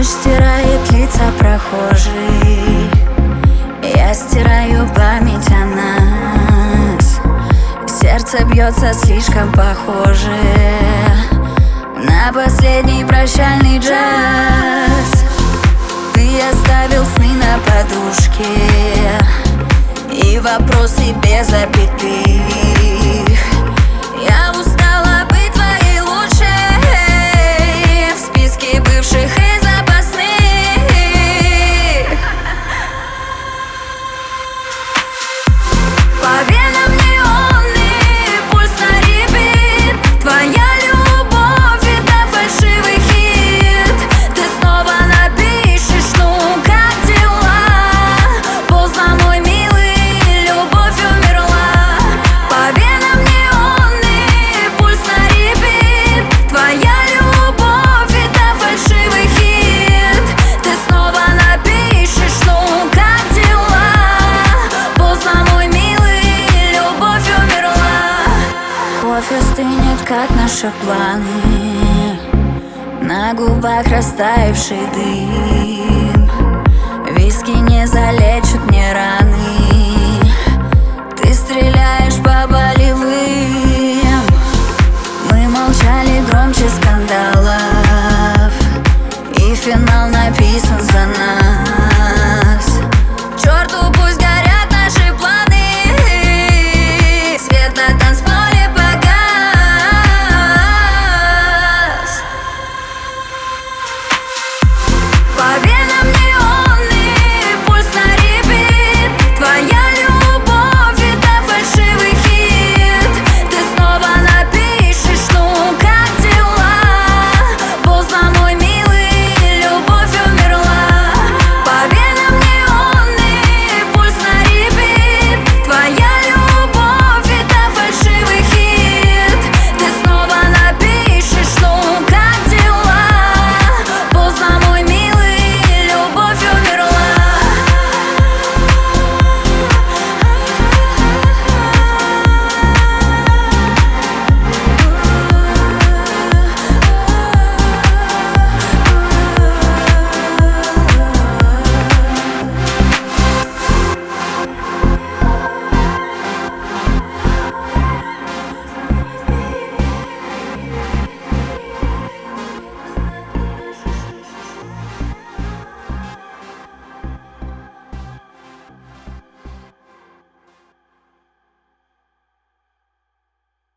Ночь стирает лица прохожих, я стираю память о нас. Сердце бьется слишком похоже на последний прощальный джаз. Ты оставил сны на подушке и вопросы без запятых. Я устала быть твоей лучшей в списке бывших и запасных. По венам неонный пульс на репит. Твоя любовь — это фальшивый хит. Ты снова напишешь, ну как дела? Поздно, мой милый, любовь умерла. По венам неонный пульс на репит. Твоя любовь — это фальшивый хит. Ты снова напишешь, ну как дела? Поздно, мой милый, любовь умерла. Кофе стынет, как наши планы, на губах растаявший дым. Виски не залечат мне раны, ты стреляешь по болевым. Мы молчали громче скандалов, и финал написан за нас.